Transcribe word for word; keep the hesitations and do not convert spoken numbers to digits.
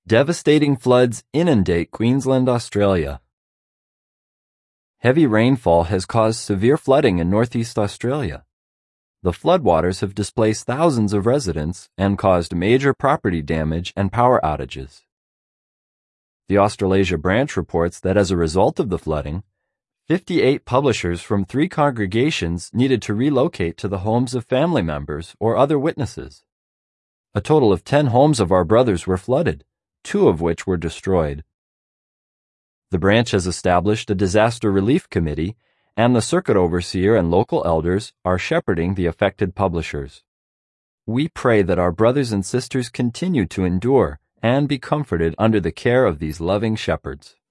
Devastating floods inundate Queensland, Australia. Heavy rainfall has caused severe flooding in northeast Australia. The floodwaters have displaced thousands of residents and caused major property damage and power outages. The Australasia branch reports that as a result of the flooding, fifty-eight publishers from three congregations needed to relocate to the homes of family members or other witnesses. A total of ten homes of our brothers were flooded, two of which were destroyed. The branch has established a disaster relief committee, and the circuit overseer and local elders are shepherding the affected publishers. We pray that our brothers and sisters continue to endure and be comforted under the care of these loving shepherds.